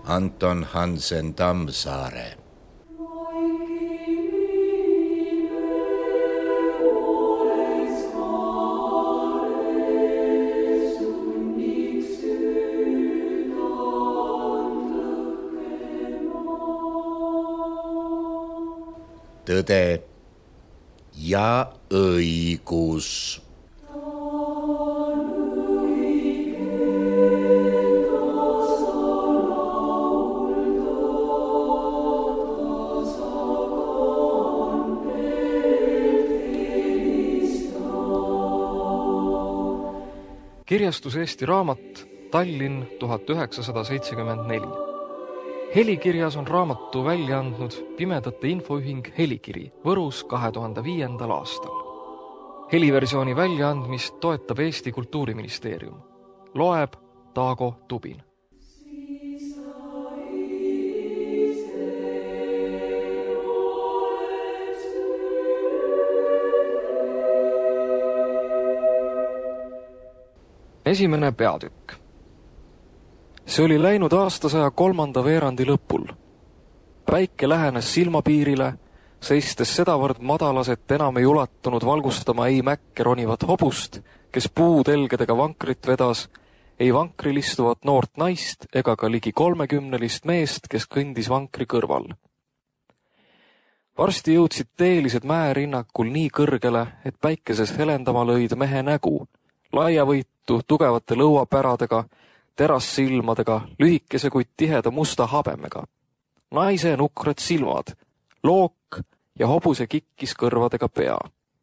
Anton Hansen Tammsaare. Tõde ja õigus. Kirjastus Eesti Raamat, Tallinn 1974. Helikirjas on raamatu välja andnud Pimedate Infoühing Helikiri Võrus 2005. aastal. Heliversiooni väljaandmist toetab Eesti Kultuuriministeerium. Loeb Taago Tubin. Esimene peatükk. See oli läinud aastasaja 3. veerandi lõpul. Päike lähenes silmapiirile, seistes sedavõrd madalas, et enam ei ulatunud valgustama ei mäkke ronivat hobust, kes puutelgedega vankrit vedas, ei vankril istuvat noort naist ega ka ligi 30 meest, kes kõndis vankri kõrval. Varsti jõudsid teelised mäerinnakul nii kõrgele, et päikeses helendama lõid mehe nägu, laiavõitu tugevate lõuapäradega, terassilmadega, lühikese kuid tiheda musta habemega. Naise nukrad silmad, look ja hobuse kikkis kõrvadega pea.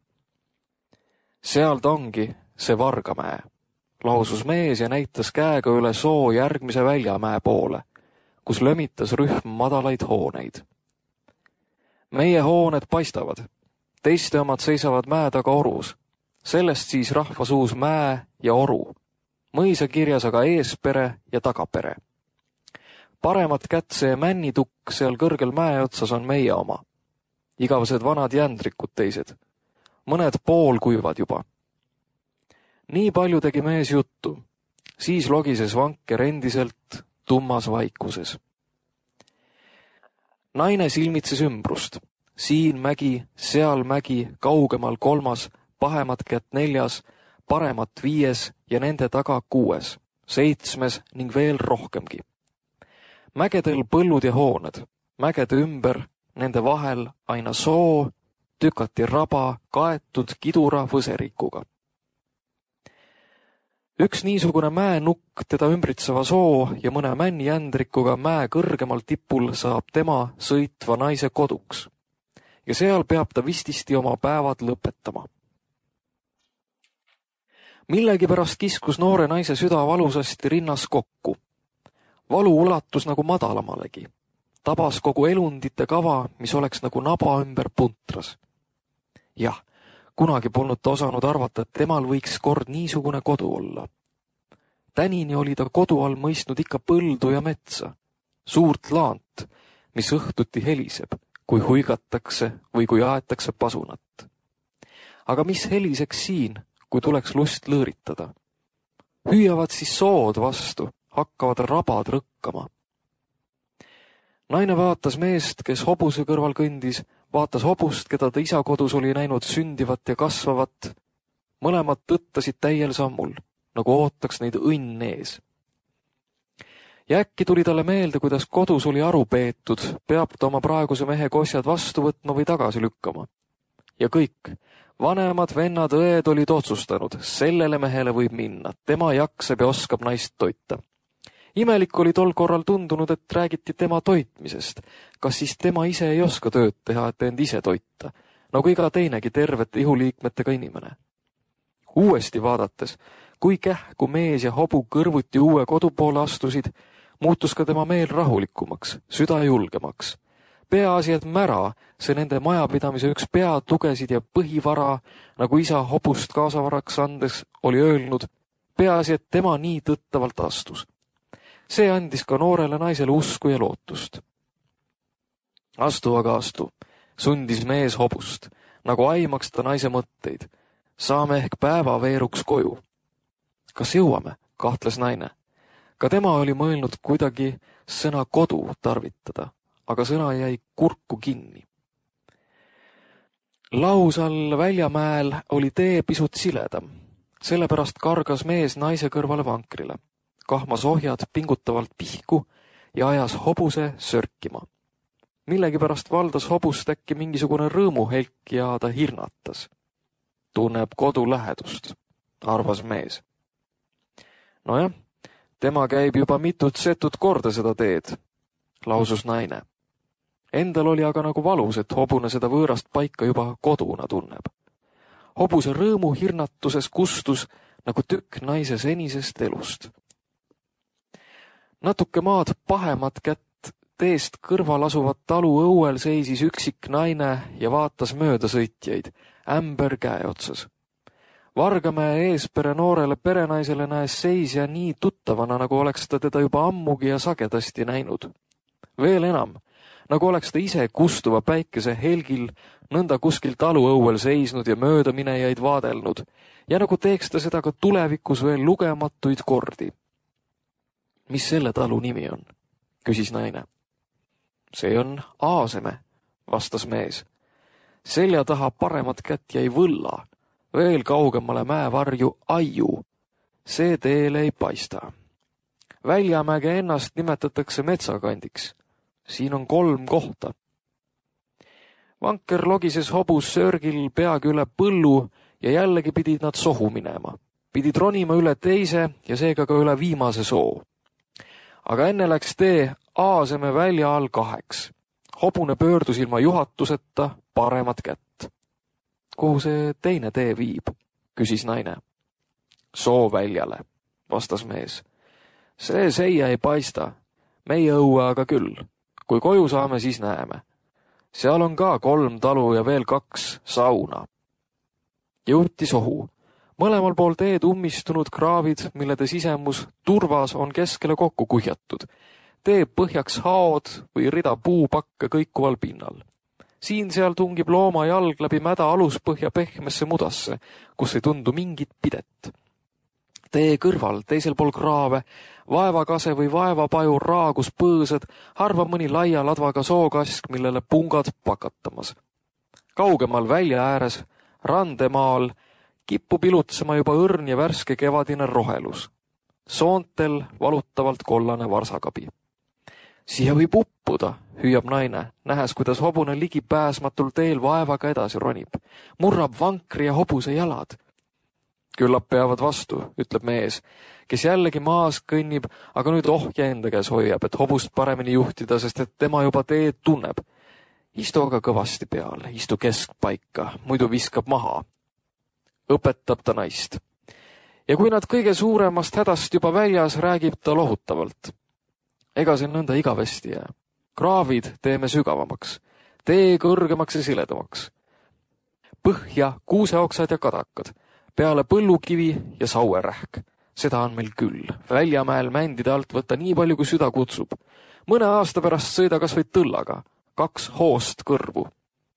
Seal ta ongi, see Vargamäe, lausus mees ja näitas käega üle soo järgmise väljamäe poole, kus lömitas rühm madalaid hooneid. Meie hooned paistavad, teiste omad seisavad mäe taga orus. Sellest siis rahvasuus mäe ja oru, mõisa kirjas aga eespere ja tagapere. Paremat kätse ja männitukk seal kõrgel mäe otsas on meie oma. Igavesed vanad jändrikud teised, mõned poolkuivad juba. Nii palju tegi mees juttu, siis logises vanker endiselt tummas vaikuses. Naine silmitses ümbrust, siin mägi, seal mägi, kaugemal 3, pahemat kätt 4, paremat 5 ja nende taga 6, 7 ning veel rohkemgi. Mägedel põllud ja hooned, mägede ümber, nende vahel aina soo, tükati raba, kaetud kidura võserikuga. Üks niisugune mäenukk teda ümbritseva soo ja mõne männijändrikuga mäe kõrgemal tipul saab tema sõitva naise koduks ja seal peab ta vististi oma päevad lõpetama. Millegipärast kiskus noore naise süda valusasti rinnas kokku. Valu ulatus nagu madalamalegi. Tabas kogu elundite kava, mis oleks nagu naba ümber puntras. Jah, kunagi polnud ta osanud arvata, et temal võiks kord niisugune kodu olla. Tänini oli ta kodu all mõistnud ikka põldu ja metsa. Suurt laant, mis õhtuti heliseb, kui huigatakse või kui aetakse pasunat. Aga mis heliseks siin, kui tuleks lust lõõritada? Hüüavad siis sood vastu, hakkavad rabad rõkkama. Naine vaatas meest, kes hobuse kõrval kõndis, vaatas hobust, keda ta isa kodus oli näinud sündivat ja kasvavat. Mõlemad tõttasid täiel sammul, nagu ootaks neid õnn ees. Ja äkki tuli talle meelde, kuidas kodus oli aru peetud, peab ta oma praeguse mehe kosjad vastu võtma või tagasi lükkama. Ja kõik, vanemad, vennad, õed olid otsustanud, sellele mehele võib minna, tema jaksab ja oskab naist toita. Imelik oli tol korral tundunud, et räägiti tema toitmisest. Kas siis tema ise ei oska tööd teha, et end ise toita, nagu iga teinegi tervete ihuliikmetega inimene? Uuesti vaadates, kui kähku mees ja hobu kõrvuti uue kodu poole astusid, muutus ka tema meel rahulikumaks, süda julgemaks. Peaasi, et mära, see nende majapidamise üks pea tugesid ja põhivara, nagu isa hobust kaasavaraks andes oli öelnud, peaasi, et tema nii tõttavalt astus. See andis ka noorele naisele usku ja lootust. Astu aga astu, sundis mees hobust, nagu aimaks ta naise mõtteid. Saame ehk päeva veeruks koju. Kas jõuame, kahtles naine. Ka tema oli mõelnud kuidagi sõna kodu tarvitada, aga sõna jäi kurku kinni. Lausal Väljamäel oli tee pisut siledam, sellepärast kargas mees naise kõrvale vankrile, kahmas ohjad pingutavalt pihku ja ajas hobuse sörkima. Millegipärast valdas hobust äkki mingisugune rõõmuhelk ja ta hirnatas. Tunneb kodu lähedust, arvas mees. Nojah, tema käib juba mitut setut korda seda teed, lausus naine. Endal oli aga nagu valus, et hobune seda võõrast paika juba koduna tunneb. Hobuse rõõmu hirnatuses kustus nagu tükk naise senisest elust. Natuke maad pahemat kätt teest kõrval asuvat talu õuel seisis üksik naine ja vaatas mööda sõitjaid, ämber käe otsas. Vargamäe eespere noorele perenaisele näes seisja nii tuttavana, nagu oleks ta teda juba ammugi ja sagedasti näinud. Veel enam, nagu oleks ta ise kustuva päikese helgil nõnda kuskil taluõuel seisnud ja möödaminejaid vaadelnud ja nagu teeks ta seda ka tulevikus veel lugematuid kordi. Mis selle talu nimi on? Küsis naine. See on Aaseme, vastas mees. Selja taha paremat kätt jäi Võlla, veel kaugemale mäevarju Aiu. See teele ei paista. Väljamäge ennast nimetatakse metsakandiks. Siin on 3 kohta. Vanker logises hobus sörgil peagi üle põllu ja jällegi pidid nad sohu minema. Pidid ronima üle teise ja seega ka üle viimase soo. Aga enne läks tee Aaseme välja all 2. Hobune pöördus ilma juhatuseta paremat kätt. Kuhu see teine tee viib? Küsis naine. Soo väljale, vastas mees. See seia ei paista. Meie õue aga küll. Kui koju saame, siis näeme. Seal on ka 3 talu ja veel 2 sauna. Jõuti sohu. Mõlemal pool teed ummistunud kraavid, millede sisemus turvas on keskele kokku kuhjatud. Tee põhjaks haod või rida puupakke kõikuval pinnal. Siin-seal tungib looma jalg läbi mäda aluspõhja pehmesse mudasse, kus ei tundu mingit pidet. Tee kõrval, teisel pool kraave, vaevakase või vaevapaju raagus põõsad, harva mõni laia ladvaga sookask, millele pungad pakatamas. Kaugemal välja ääres, randemaal, kippub ilutsema juba õrn ja värske kevadine rohelus. Soontel valutavalt kollane varsakabi. Siia võib uppuda, hüüab naine, nähes, kuidas hobune ligipääsmatul teel vaevaga edasi ronib. Murrab vankri ja hobuse jalad. Küllap peavad vastu, ütleb mees, kes jällegi maas kõnnib, aga nüüd ohja enda käes hoiab, et hobust paremini juhtida, sest et tema juba teed tunneb. Istu aga kõvasti peal, istu keskpaika, muidu viskab maha. Õpetab ta naist. Ja kui nad kõige suuremast hädast juba väljas, räägib ta lohutavalt. Ega see nõnda igavesti jää. Kraavid teeme sügavamaks, tee kõrgemaks ja siledamaks. Põhja kuuseoksad ja kadakad, peale põllukivi ja sauerähk. Seda on meil küll. Väljamäel mändide alt võtta nii palju, kui süda kutsub. Mõne aasta pärast sõida kas või tõllaga, 2 hoost kõrvu.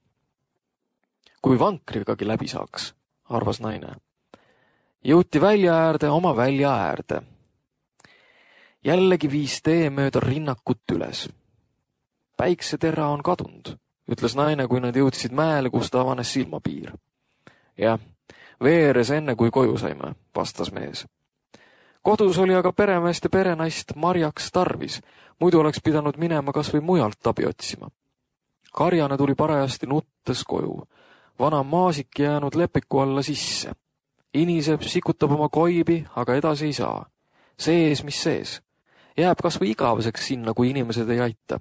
Kui vankrigagi läbi saaks, arvas naine. Jõuti välja äärde oma välja äärde. Jällegi viis tee mööda rinnakut üles. Päiksetera on kadunud, ütles naine, kui nad jõudsid mäele, kus ta avanes silmapiir. Jah, veeres enne, kui koju saime, vastas mees. Kodus oli aga peremeest ja perenaist marjaks tarvis, muidu oleks pidanud minema kas või mujalt abi otsima. Karjane tuli parajasti nuttes koju, vana maasik jäänud lepiku alla sisse. Iniseb, sikutab oma koibi, aga edasi ei saa. Sees, mis sees. Jääb kas või igaveseks sinna, kui inimesed ei aita.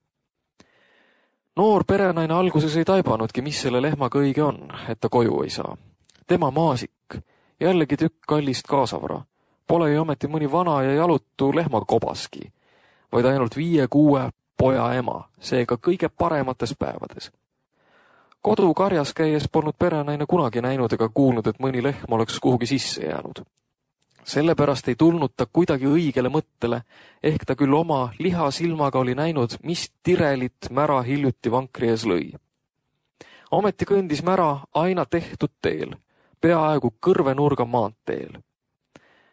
Noor perenaine alguses ei taibanudki, mis selle lehmaga õige on, et ta koju ei saa. Tema maasik, jällegi tükk kallist kaasavara. Pole ju ometi mõni vana ja jalutu lehmakobaski, vaid ainult 5-6 poja ema, seega kõige paremates päevades. Kodu karjas käies polnud perenaine kunagi näinud ega kuulnud, et mõni lehm oleks kuhugi sisse jäänud. Sellepärast ei tulnud ta kuidagi õigele mõttele, ehk ta küll oma lihasilmaga oli näinud, mis tirelit mära hiljuti vankri ees lõi. Ometi kõndis mära aina tehtud teel, peaaegu kõrvenurga maanteel.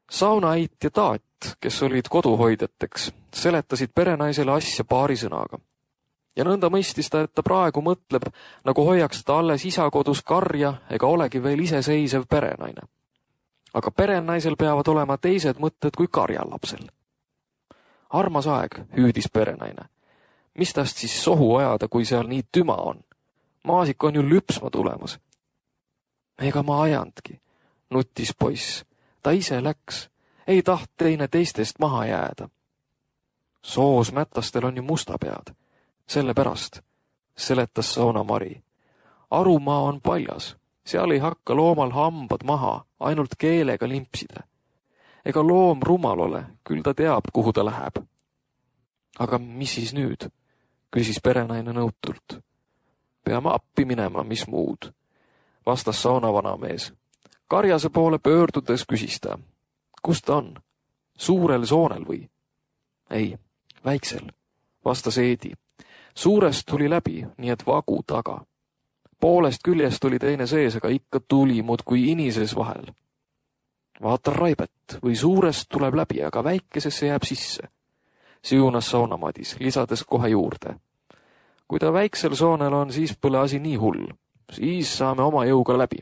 Saunaait ja taat, kes olid koduhoidjateks, seletasid perenaisele asja paari sõnaga. Ja nõnda mõistis ta, et ta praegu mõtleb, nagu hoiaks ta alles isa kodus karja ega olegi veel iseseisev perenaine. Aga perenaisel peavad olema teised mõtted kui karjalapsel. Armas aeg, hüüdis perenaine. Mis tast siis sohu ajada, kui seal nii tüma on? Maasik on ju lüpsma tulemas. Ega ma ajandki, nuttis poiss. Ta ise läks, ei taht teine teistest maha jääda. Soos mätastel on ju mustapead. Sellepärast, seletas Sauna-Mari. Arumaa on paljas, seal ei hakka loomal hambad maha, ainult keelega limpsida. Ega loom rumal ole, küll ta teab, kuhu ta läheb. Aga mis siis nüüd? Küsis perenaine nõutult. Peame appi minema, mis muud, vastas saunavanamees. Karjase poole pöördudes küsis ta. Kus ta on? Suurel soonel või? Ei, väiksel, vastas Eedi. Suurest tuli läbi, nii et vagu taga. Poolest küljest oli teine sees, aga ikka tuli muudkui inises vahel. Vaata Raibet, või suurest tuleb läbi, aga väikesesse jääb sisse. Siunas Saunamadis, lisades kohe juurde. Kui ta väiksel soonel on, siis pole asi nii hull. Siis saame oma jõuga läbi.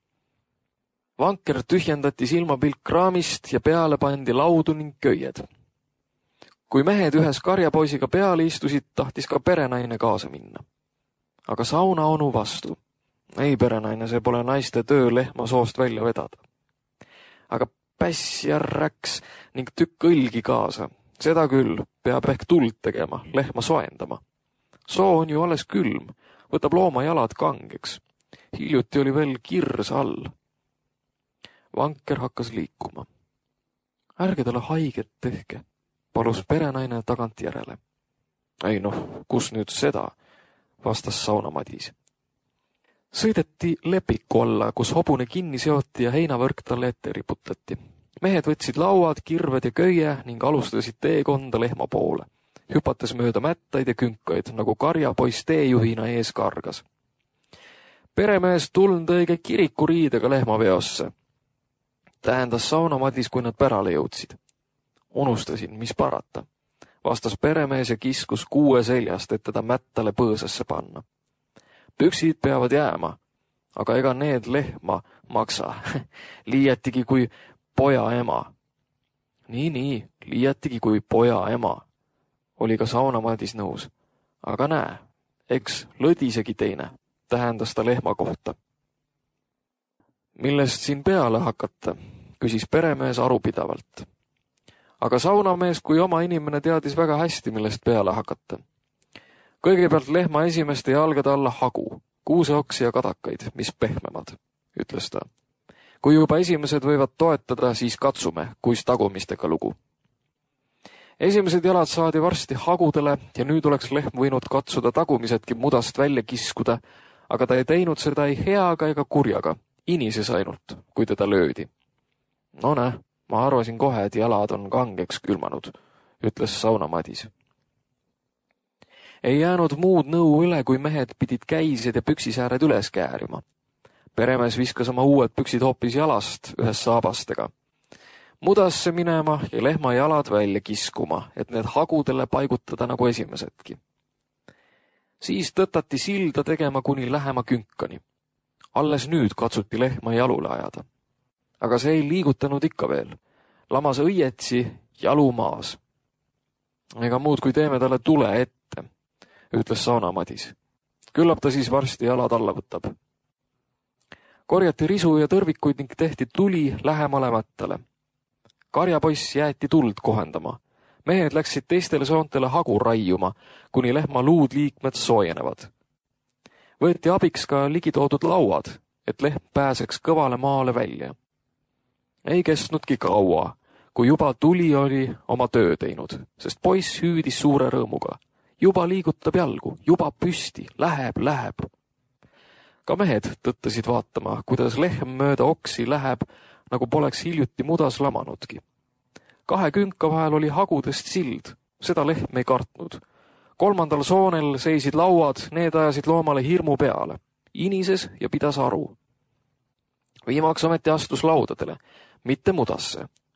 Vanker tühjendati silmapilk kraamist ja peale pandi laudu ning köied. Kui mehed ühes karjapoisiga peale istusid, tahtis ka perenaine kaasa minna. Aga saunaonu vastu. Ei, perenaine, see pole naiste töö lehma soost välja vedada. Aga päss ja räks ning tükk õlgi kaasa. Seda küll, peab ehk tuld tegema, lehma soendama. Soo on ju alles külm, võtab looma jalad kangeks. Hiljuti oli veel kirs all. Vanker hakkas liikuma. Ärge talle haiget tehke, palus perenaine tagant järele. Ei noh, kus nüüd seda, vastas Saunamadis. Sõideti lepiku alla, kus hobune kinni seoti ja heinavõrk talle ette riputati. Mehed võtsid lauad, kirved ja köie ning alustasid teekonda lehma poole, hüpates mööda mättaid ja künkaid, nagu karjapoiss teejuhina ees kargas. Peremees tulnud õige kirikuriidega lehmaveosse. Tähendas Saunamadis, kui nad pärale jõudsid. Unustasin, mis parata, vastas peremees ja kiskus kuue seljast, et teda mättale põõsasse panna. Püksid peavad jääma, aga ega need lehma maksa, liiatigi kui poja ema. Nii, liiatigi kui poja ema, oli ka Saunamadis nõus. Aga näe, eks lõdisegi teine, tähendas ta lehma kohta. Millest siin peale hakata, küsis peremees arupidavalt. Aga saunamees kui oma inimene teadis väga hästi, millest peale hakata. Kõigepealt lehma esimeste jalgade alla hagu, kuuseoksi ja kadakaid, mis pehmemad, ütles ta. Kui juba esimesed võivad toetada, siis katsume, kuis tagumistega lugu. Esimesed jalad saadi varsti hagudele ja nüüd oleks lehm võinud katsuda tagumisedki mudast välja kiskuda, aga ta ei teinud seda ei heaga ega kurjaga, inises ainult, kui teda löödi. No näe, ma arvasin kohe, et jalad on kangeks külmanud, ütles Saunamadis. Ei jäänud muud nõu üle, kui mehed pidid käised ja püksisääred üles käärima. Peremees viskas oma uued püksid hoopis jalast ühes saabastega. Mudasse minema ja lehma jalad välja kiskuma, et need hagudele paigutada nagu esimesedki. Siis tõtati silda tegema kuni lähema künkani. Alles nüüd katsuti lehma jalule ajada. Aga see ei liigutanud ikka veel. Lamas õietsi jalu maas. Ega muud, kui teeme talle tule ette, ütles Saunamadis. Küllap ta siis varsti jalad alla võtab. Korjati risu ja tõrvikuid ning tehti tuli lähemale mättale. Karjapoiss jäeti tuld kohendama. Mehed läksid teistele soontele hagu raiuma, kuni lehma luud liikmed soojenevad. Võeti abiks ka ligitoodud lauad, et lehm pääseks kõvale maale välja. Ei kestnudki kaua, kui juba tuli oli oma töö teinud, sest poiss hüüdis suure rõõmuga. Juba liigutab jalgu, juba püsti, läheb. Ka mehed tõttasid vaatama, kuidas lehm mööda oksi läheb, nagu poleks hiljuti mudas lamanudki. 2 künka vahel oli hagudest sild, seda lehm ei kartnud. 3. soonel seisid lauad, need ajasid loomale hirmu peale. Inises ja pidas aru. Viimaks ometi astus laudadele, mitte mudasse.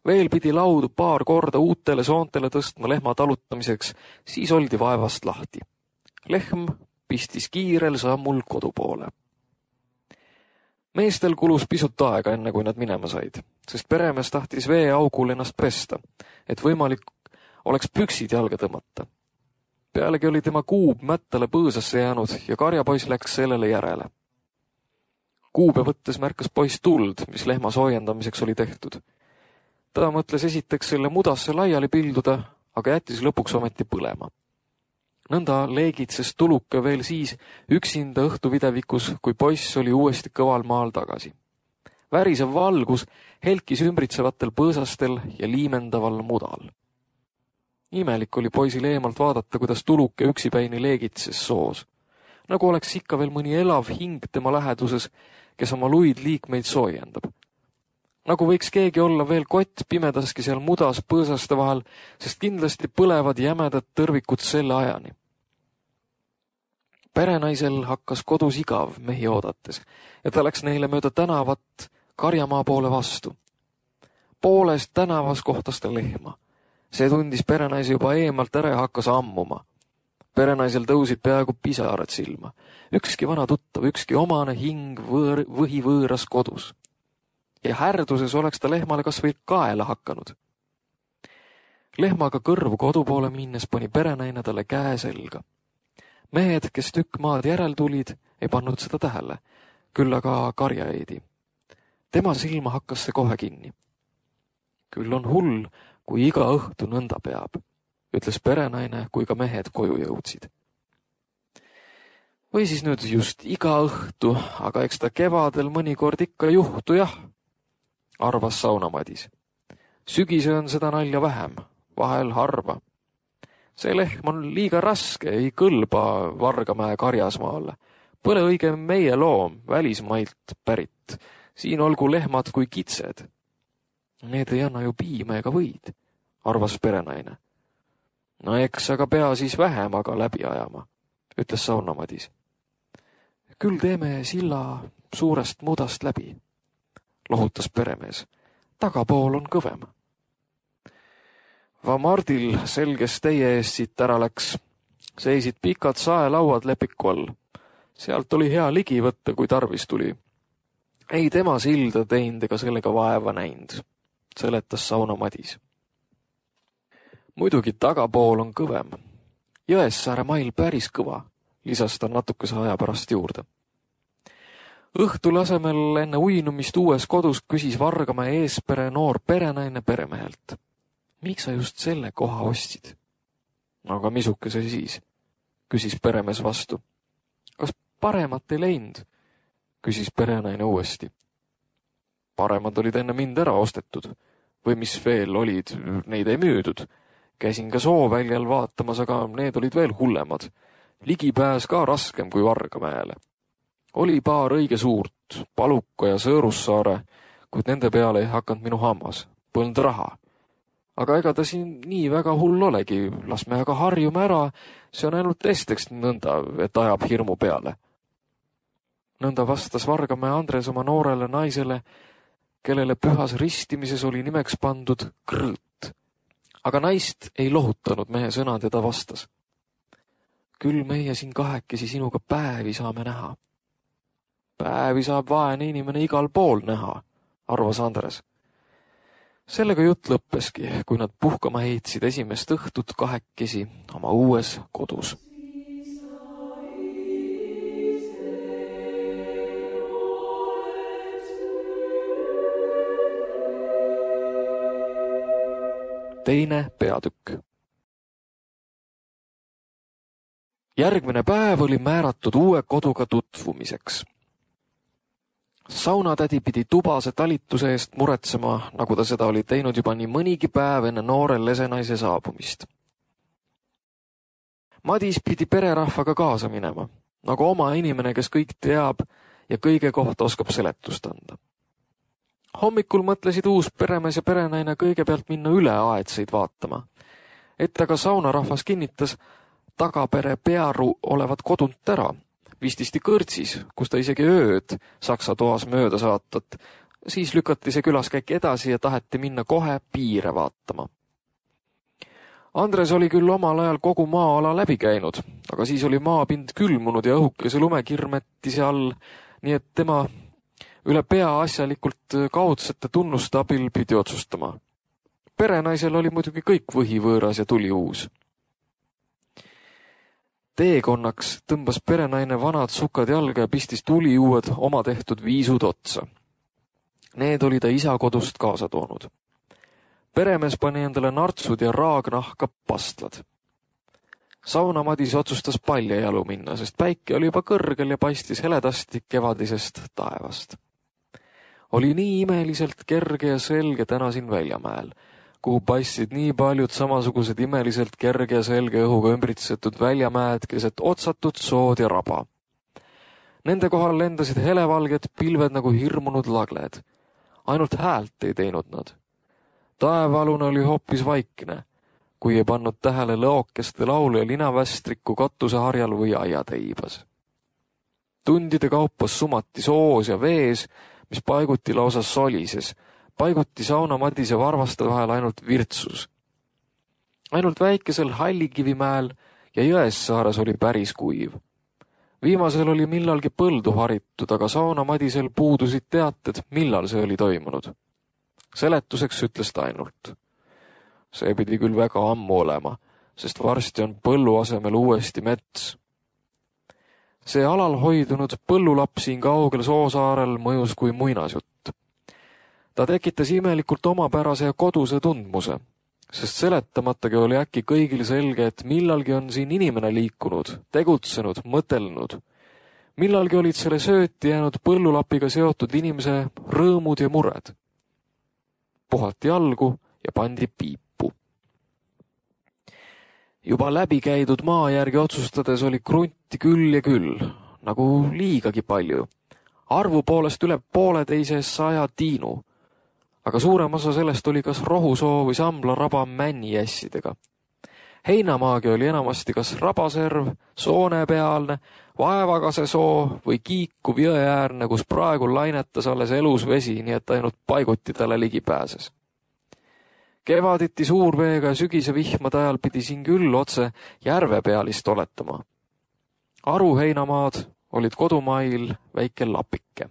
Veel pidi laudu paar korda uutele soontele tõstma lehma talutamiseks, siis oldi vaevast lahti. Lehm pistis kiirel sammul kodu poole. Meestel kulus pisut aega, enne kui nad minema said, sest peremees tahtis veeaugul ennast pesta, et võimalik oleks püksid jalga tõmmata. Pealegi oli tema kuub mättale põõsasse jäänud ja karjapoiss läks sellele järele. Kuube võttes märkas poiss tuld, mis lehma soojendamiseks oli tehtud. Ta mõtles esiteks selle mudasse laiali pilduda, aga jättis lõpuks ometi põlema. Nõnda leegitses tuluke veel siis üksinda õhtuvidevikus, kui poiss oli uuesti kõval maal tagasi. Värisev valgus helkis ümbritsevatel põõsastel ja liimendaval mudal. Imelik oli poisil eemalt vaadata, kuidas tuluke üksipäini leegitses soos. Nagu oleks ikka veel mõni elav hing tema läheduses, kes oma luid liikmeid soojendab. Nagu võiks keegi olla veel kott pimedaski seal mudas põõsaste vahel, sest kindlasti põlevad jämedad tõrvikud selle ajani. Perenaisel hakkas kodus igav mehi oodates ja ta läks neile mööda tänavat karjamaa poole vastu. Poolest tänavas kohtas ta lehma. See tundis perenaise juba eemalt ära ja hakkas ammuma. Perenaisel tõusid peaaegu pisarad silma. Ükski vana tuttav, ükski omane hing võõras kodus. Ja härduses oleks ta lehmale kas või kaela hakanud. Lehmaga kõrvu kodu poole minnes pani perenaine talle käe selga. Mehed, kes tükk maad järel tulid, ei pannud seda tähele, küll aga karjaeidi. Tema silma hakkas see kohe kinni. Küll on hull, kui iga õhtu nõnda peab, ütles perenaine, kui ka mehed koju jõudsid. Või siis nüüd just iga õhtu, aga eks ta kevadel mõnikord ikka juhtu jah, arvas Saunamadis. Sügise on seda nalja vähem, vahel harva. See lehm on liiga raske, ei kõlba Vargamäe karjasmaale. Põle õige meie loom, välismailt pärit. Siin olgu lehmad kui kitsed. Need ei anna ju piima ega võid, arvas perenaine. No eks aga pea siis vähem aga läbi ajama, ütles Saunamadis. Küll teeme silla suurest mudast läbi, lohutas peremees. Tagapool on kõvem. Vamardil selges teie eest siit ära läks. Seisid pikad saelauad lepiku all. Sealt oli hea ligi võtta, kui tarvis tuli. Ei tema silda teinud ega sellega vaeva näinud, seletas Saunamadis. Muidugi tagapool on kõvem. Jõessaare mail päris kõva, lisas ta natukese aja pärast juurde. Õhtul asemel enne uinumist uues kodus küsis Vargamäe eespere noor perenaine peremehelt. Miks sa just selle koha ostsid? Aga misuke see siis, küsis peremees vastu. Kas paremat ei läinud? Küsis perenaine uuesti. Paremad olid enne mind ära ostetud. Või mis veel olid, neid ei müüdud. Käisin ka sooväljal vaatamas, aga need olid veel hullemad. Ligipääs ka raskem kui Vargamäele. Oli paar õige suurt, Paluka ja Sõõrussaare, kuid nende peale ei hakanud minu hammas. Polnud raha. Aga ega ta siin nii väga hull olegi, las me aga harjume ära, see on ainult esteks nõnda, et ajab hirmu peale. Nõnda vastas Vargamäe Andres oma noorele naisele, kellele pühas ristimises oli nimeks pandud Krõõt. Aga naist ei lohutanud mehe sõnad ja ta vastas. Küll meie siin kahekesi sinuga päevi saame näha. Päevi saab vaene inimene igal pool näha, arvas Andres. Sellega jutt lõppeski, kui nad puhkama heitsid esimest õhtut kahekesi oma uues kodus. Teine peatükk. Järgmine päev oli määratud uue koduga tutvumiseks. Saunatädi pidi tubase talituse eest muretsema, nagu ta seda oli teinud juba nii mõnigi päev enne noore lesenaise saabumist. Madis pidi pererahvaga kaasa minema, nagu oma inimene, kes kõik teab ja kõige kohta oskab seletust anda. Hommikul mõtlesid uus peremees ja perenaine kõigepealt minna üle aedseid vaatama. Et aga saunarahvas kinnitas tagapere pearu olevat kodunt ära, vististi kõrtsis, kus ta isegi ööd saksa toas mööda saatat, Siis lükati see külaskäik edasi ja taheti minna kohe piire vaatama. Andres oli küll omal ajal kogu maa-ala läbi käinud, aga siis oli maapind külmunud ja õhukese lumekirmeti seal, nii et tema üle pea asjalikult kaudsete tunnuste abil pidi otsustama. Perenaisel oli muidugi kõik võhivõõras ja tuli uus. Teekonnaks tõmbas perenaine vanad sukad jalga ja pistis tuliuued oma tehtud viisud otsa. Need oli ta isa kodust kaasa toonud. Peremees pani endale nartsud ja raagnahka pastlad. Saunamadis otsustas paljajalu minna, sest päike oli juba kõrgel ja paistis heledasti kevadisest taevast. Oli nii imeliselt kerge ja selge täna siin Väljamäel, kuhu paistsid nii paljud samasugused imeliselt kerge ja selge õhuga ümbritsetud väljamäed keset otsatut sood ja raba. Nende kohal lendasid helevalged pilved nagu hirmunud lagled. Ainult häält ei teinud nad. Taevalune oli hoopis vaikne, kui ei pannud tähele lõokeste laulu ja linavästriku katuseharjal või aiateibas. Tundide kaupas sumati soos ja vees, mis paiguti lausa solises, paiguti saunamadise varvaste vahel ainult virtsus. Ainult väikesel Hallikivimäel ja Jõessaares oli päris kuiv. Viimasel oli millalgi põldu haritud, aga saunamadisel puudusid teated, millal see oli toimunud. Seletuseks ütles ta ainult. See pidi küll väga ammu olema, sest varsti on põllu asemel uuesti mets. See alal hoidunud põllulapp siin kaugel Soosaarel mõjus kui muinasjutt. Ta tekitas imelikult omapärase ja koduse tundmuse, sest seletamatagi oli äkki kõigil selge, et millalgi on siin inimene liikunud, tegutsenud, mõtelnud. Millalgi olid selle sööti jäänud põllulapiga seotud inimese rõõmud ja mured. Puhati jalgu ja pandi piipu. Juba läbi käidud maa järgi otsustades oli krunti küll ja küll, nagu liigagi palju. Arvu poolest üle 150 tiinu, aga suurem osa sellest oli kas rohusoo või Sambla-raba männiässidega. Heinamaagi oli enamasti kas rabaserv, soonepealne, vaevagase soo või kiikuv jõeäärne, kus praegu lainetas alles elus vesi, nii et ainult paiguti talle ligi pääses. Kevaditi suurveega ja sügise vihmade ajal pidi siin küll otse järvepealist oletama. Aruheinamaad olid kodumail väike lapike.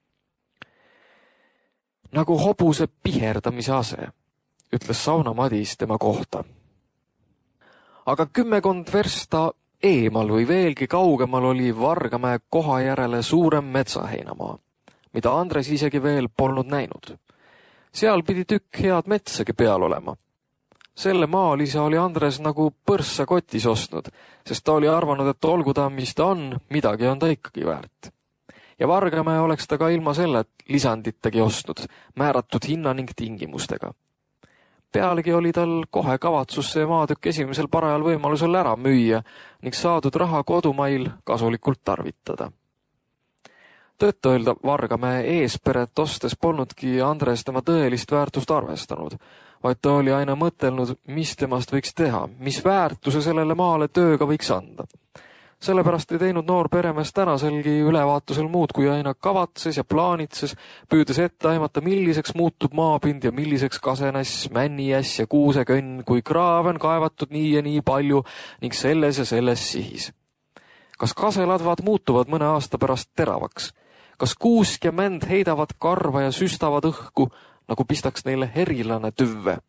Nagu hobuse piherdamise ase, ütles saunamadis tema kohta. Aga 10 versta eemal või veelgi kaugemal oli Vargamäe koha järele suurem metsaheinamaa, mida Andres isegi veel polnud näinud. Seal pidi tükk head metsagi peal olema. Selle maalisa oli Andres nagu põrssa kotis ostnud, sest ta oli arvanud, et olgu ta, mis ta on, midagi on ta ikkagi väärt. Ja Vargamäe oleks ta ka ilma selle lisandittagi ostnud, määratud hinna ning tingimustega. Pealegi oli tal kohe kavatsus see maatükk esimesel parajal võimalusel ära müüa ning saadud raha kodumail kasulikult tarvitada. Tõtt öelda Vargamäe eesperet ostes polnudki Andres tema tõelist väärtust arvestanud, vaid ta oli aina mõtelnud, mis temast võiks teha, mis väärtuse sellele maale tööga võiks anda. Sellepärast ei teinud noor peremees tänaselgi ülevaatusel muud, kui aina kavatses ja plaanitses, püüdes ette aimata, milliseks muutub maapind ja milliseks kasenass, männiäss ja kuusekönn, kui kraave on kaevatud nii ja nii palju ning selles ja selles sihis. Kas kaseladvad muutuvad mõne aasta pärast teravaks? Kas kuusk ja mänd heidavad karva ja süstavad õhku, nagu pistaks neile herilane tüvve?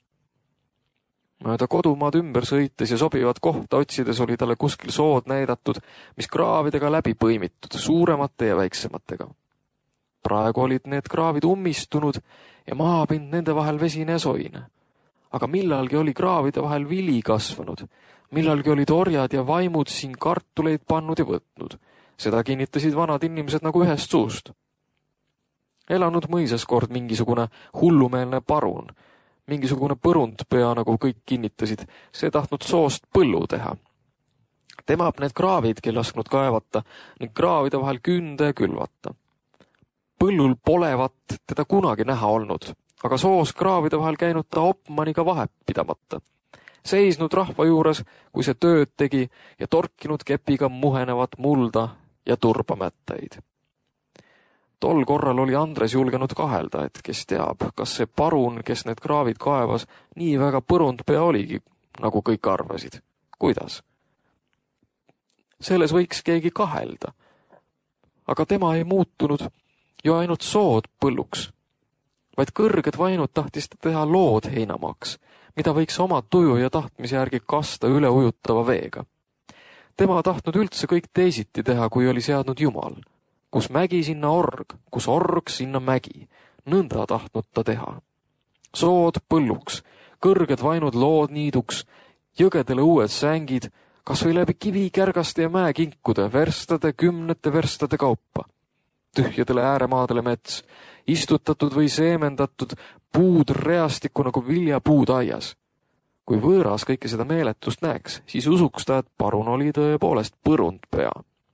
Mööda kodumaad ümber sõites ja sobivat kohta otsides oli talle kuskil sood näidatud, mis kraavidega läbi põimitud, suuremate ja väiksematega. Praegu olid need kraavid ummistunud ja maapind nende vahel vesine ja soine. Aga millalgi oli kraavide vahel vili kasvanud, millalgi olid orjad ja vaimud siin kartuleid pannud ja võtnud. Seda kinnitasid vanad inimesed nagu ühest suust. Elanud mõisas kord mingisugune hullumeelne parun, mingisugune põrundpea, nagu kõik kinnitasid, see tahtnud soost põllu teha. Temab need kraavidki lasknud kaevata ning kraavide vahel künda ja külvata. Põllul polevat teda kunagi näha olnud, aga soos kraavide vahel käinud ta opmaniga vahet pidamata. Seisnud rahva juures, kui see tööd tegi ja torkinud kepiga muhenevat mulda ja turbamättaid. Tol korral oli Andres julgenud kahelda, et kes teab, kas see parun, kes need kraavid kaevas, nii väga põrundpea oligi, nagu kõik arvasid. Kuidas? Selles võiks keegi kahelda. Aga tema ei muutunud ju ainult sood põlluks, vaid kõrged vainud tahtis ta teha lood heinamaks, mida võiks oma tuju ja tahtmise järgi kasta üle ujutava veega. Tema tahtnud üldse kõik teisiti teha, kui oli seadnud Jumal. Kus mägi, sinna org, kus org, sinna mägi. Nõnda tahtnud ta teha. Sood põlluks, kõrged vainud lood niiduks, jõgedele uued sängid, kas või läbi kivikärgaste ja mäekinkude, verstade, 10 verstade kaupa. Tühjadele ääremaadele mets, istutatud või seemendatud, puud reastiku nagu viljapuud aias. Kui võõras kõike seda meeletust näeks, siis usuks ta, et parun oli tõepoolest põrundpea.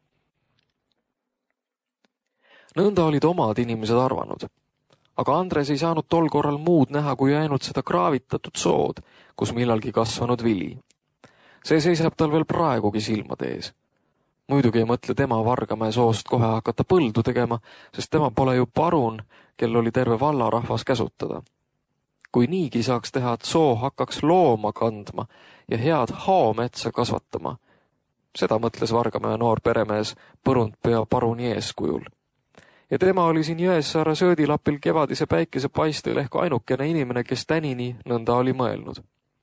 Nõnda olid omad inimesed arvanud. Aga Andres ei saanud tol korral muud näha, kui ainult seda kraavitatud sood, kus millalgi kasvanud vili. See seisab tal veel praegugi silmade ees. Muidugi ei mõtle tema Vargamäe soost kohe hakata põldu tegema, sest tema pole ju parun, kel oli terve vallarahvas käsutada. Kui niigi saaks teha, et soo hakkaks looma kandma ja head haometsa kasvatama. Seda mõtles Vargamäe noor peremees põrundpea paruni eeskujul. Ja tema oli siin Jõessaare söödilapil kevadise päikese paistel ehk ainukene inimene, kes tänini nõnda oli mõelnud.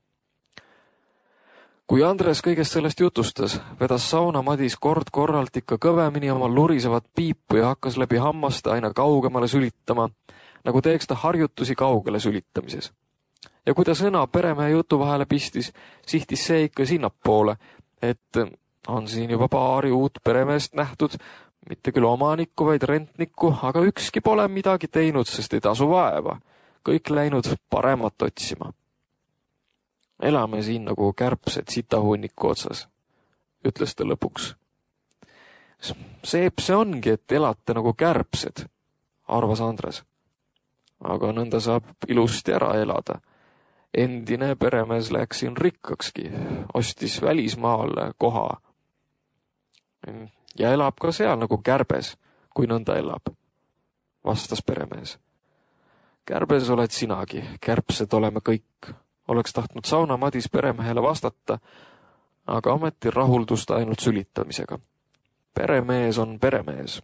Kui Andres kõigest sellest jutustas, vedas sauna Madis kord-korralt ikka kõvemini oma lurisevat piipu ja hakkas läbi hammaste aina kaugemale sülitama, nagu teeks ta harjutusi kaugele sülitamises. Ja kui ta sõna peremehe jutu vahele pistis, sihtis see ikka sinnapoole, et on siin juba paari uut peremeest nähtud, mitte küll omanikku, vaid rentnikku, aga ükski pole midagi teinud, sest ei tasu vaeva. Kõik läinud paremat otsima. Elame siin nagu kärbsed sitahunniku otsas, ütles ta lõpuks. Seep see ongi, et elate nagu kärbsed, arvas Andres. Aga nõnda saab ilusti ära elada. Endine peremees läks siin rikkakski, ostis välismaale koha. Ja elab ka seal nagu kärbes, kui nõnda elab, vastas peremees. Kärbes oled sinagi, kärbsed oleme kõik. Oleks tahtnud sauna Madis peremehele vastata, aga ometi rahuldus ta ainult sülitamisega. Peremees on peremees.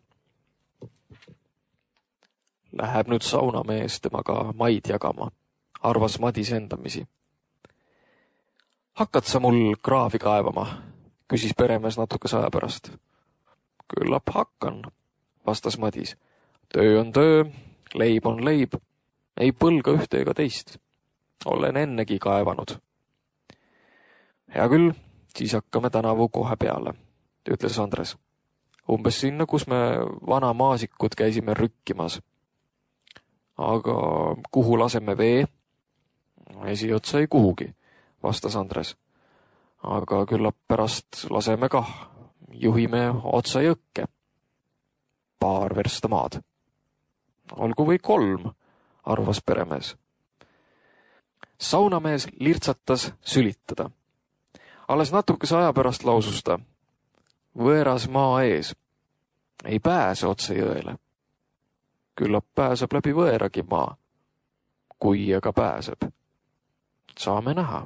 Läheb nüüd saunamees temaga maid jagama, arvas Madis endamisi. Hakkad sa mul kraavi kaevama, küsis peremees natukese aja pärast. Küllap hakkan, vastas Madis. Töö on töö, leib on leib, ei põlga ühte ega teist. Olen ennegi kaevanud. Hea küll, siis hakkame tänavu kohe peale, ütles Andres. Umbes sinna, kus me vana maasikud käisime rükkimas. Aga kuhu laseme vee? Esiotsa ei kuhugi, vastas Andres. Aga küllap pärast laseme kah, juhime otsa jõkke. Paar versta maad. Olgu või 3, arvas peremees. Saunamees lirtsatas sülitada. Alles natukese aja pärast lausus ta. Võõras maa ees. Ei pääse otse jõele. Küllap pääseb läbi võõragi maa. Kui aga pääseb. Saame näha.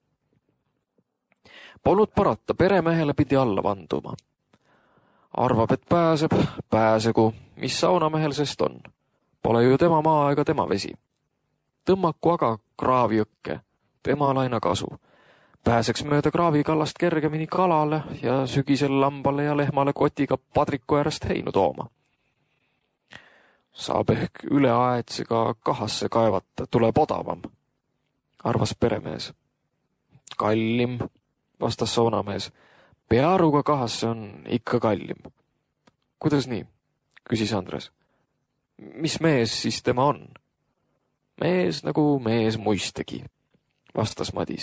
Polnud parata, peremehele pidi alla vanduma. Arvab, et pääseb, pääsegu, mis saunamehel sest on. Pole ju tema maa ega tema vesi. Tõmmaku aga kraavjõkke, temal aina kasu. Pääseks mööda kraavikallast kergemini kalale ja sügisel lambale ja lehmale kotiga padriku äärest heinu tooma. Saab ehk üle aetsega kahasse kaevata, tuleb odavam, arvas peremees. Kallim, vastas saunamees. Pearuga kahasse on ikka kallim. Kuidas nii? Küsis Andres. Mis mees siis tema on? Mees nagu mees muistegi, vastas Madis.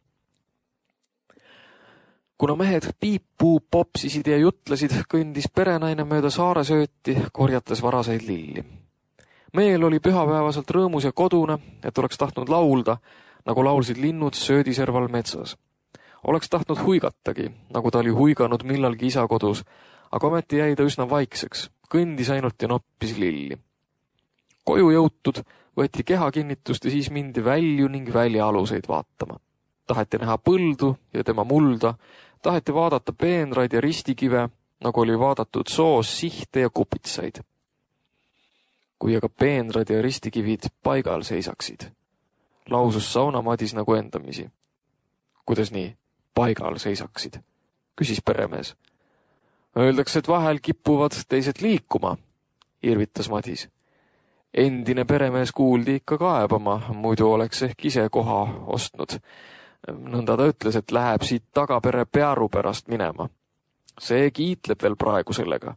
Kuna mehed piippuu popsisid ja jutlesid, kõndis perenaine mööda saare sööti, korjates varaseid lilli. Meel oli pühapäevaselt rõõmus ja kodune, et oleks tahtnud laulda, nagu laulsid linnud söödiserval metsas. Oleks tahtnud huigatagi, nagu ta oli huiganud millalgi isa kodus, aga ometi jäi ta üsna vaikseks, kõndis ainult ja noppis lilli. Koju jõutud võeti kehakinnitust ja siis mindi välju ning väljaaluseid vaatama. Taheti näha põldu ja tema mulda, taheti vaadata peenraid ja ristikive, nagu oli vaadatud soos sihte ja kupitsaid. Kui aga peenrad ja ristikivid paigal seisaksid, lausus Sauna Madis nagu endamisi. Kuidas nii, paigal seisaksid, küsis peremees. Öeldakse, et vahel kippuvad teised liikuma, irvitas Madis. Endine peremees kuuldi ikka kaebama, muidu oleks ehk ise koha ostnud. Nõnda ta ütles, et läheb siit tagapere pearu pärast minema. See kiitleb veel praegu sellega.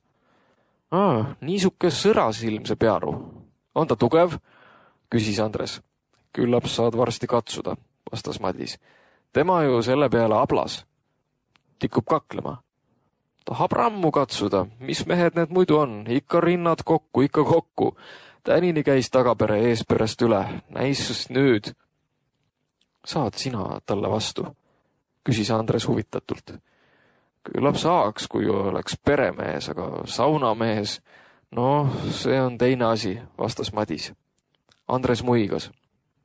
Niisuke sõrasilm see pearu. On ta tugev? Küsis Andres. Küllap saad varsti katsuda, vastas Madis. Tema ju selle peale ablas. Tikub kaklema. Tahab rammu katsuda. Mis mehed need muidu on? Ikka rinnad kokku, ikka kokku. Tänini käis tagapere eesperest üle. Näis nüüd. Saad sina talle vastu? Küsis Andres huvitatult. Küllap saaks, kui oleks peremees, aga saunamees. No, see on teine asi, vastas Madis. Andres muigas.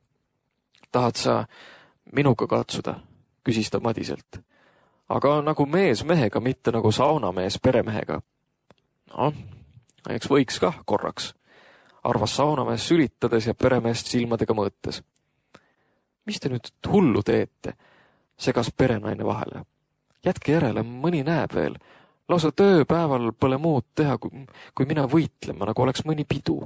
Tahad sa minuga katsuda? Küsis ta Madiselt. Aga nagu mees mehega, mitte nagu saunamees peremehega. No, eks võiks kah korraks, arvas saunamees sülitades ja peremeest silmadega mõõtes. Mis te nüüd hullu teete? Segas perenaine vahele. Jätke järele, mõni näeb veel. Lausa tööpäeval pole muud teha, kui mina võitlema, nagu oleks mõni pidu.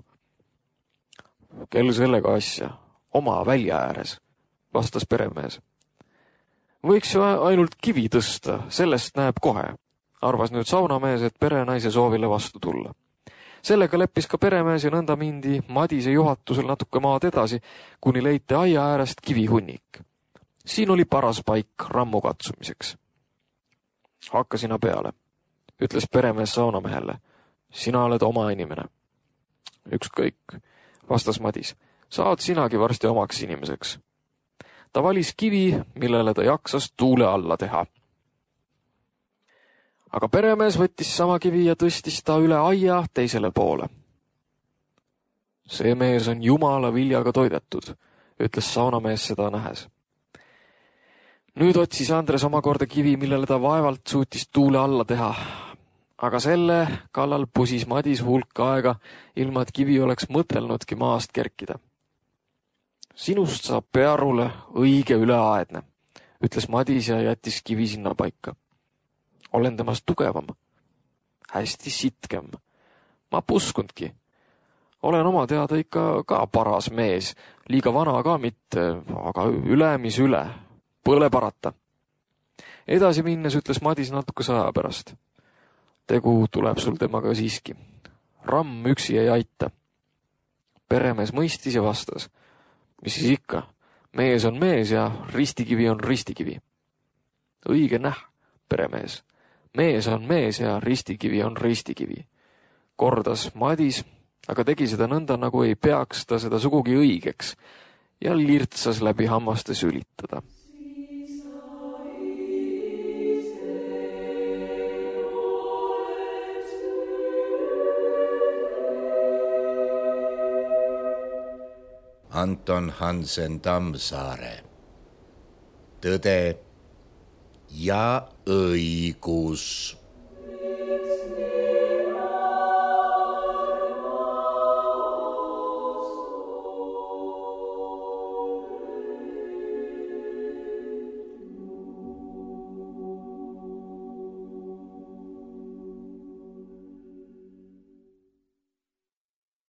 Kel sellega asja? Oma välja ääres, vastas peremees. Võiks ju ainult kivi tõsta, sellest näeb kohe, arvas nüüd saunamees, et perenaise soovile vastu tulla. Sellega leppis ka peremees ja nõnda mindi Madise juhatusel natuke maad edasi, kuni leiti aia äärest kivihunnik. Siin oli paras paik rammu katsumiseks. Hakka sina peale, ütles peremees saunamehele. Sina oled oma inimene. Ükskõik, vastas Madis. Saad sinagi varsti omaks inimeseks. Ta valis kivi, millele ta jaksas tuule alla teha. Aga peremees võttis sama kivi ja tõstis ta üle aia teisele poole. See mees on jumala viljaga toidetud, ütles saunamees seda nähes. Nüüd otsis Andres omakorda kivi, millele ta vaevalt suutis tuule alla teha. Aga selle kallal pusis Madis hulk aega, ilma et kivi oleks mõtelnudki maast kerkida. Sinust saab pearule õige üleaedne, ütles Madis ja jättis kivi sinna paika. Olen temast tugevam, hästi sitkem. Ma puskundki. Olen oma teada ikka ka paras mees, liiga vana ka mitte, aga üle mis üle, pole parata. Edasi minnes ütles Madis natuke aja pärast. Tegu tuleb sul temaga siiski. Ramm üksi ei aita. Peremees mõistis ja vastas. Mis siis ikka? Mees on mees ja ristikivi on ristikivi. Õige näh, peremees. Mees on mees ja ristikivi on ristikivi. Kordas Madis, aga tegi seda nõnda, nagu ei peaks ta seda sugugi õigeks ja lirtsas läbi hammaste sülitada. Anton Hansen Tammsaare. Tõde ja õigus.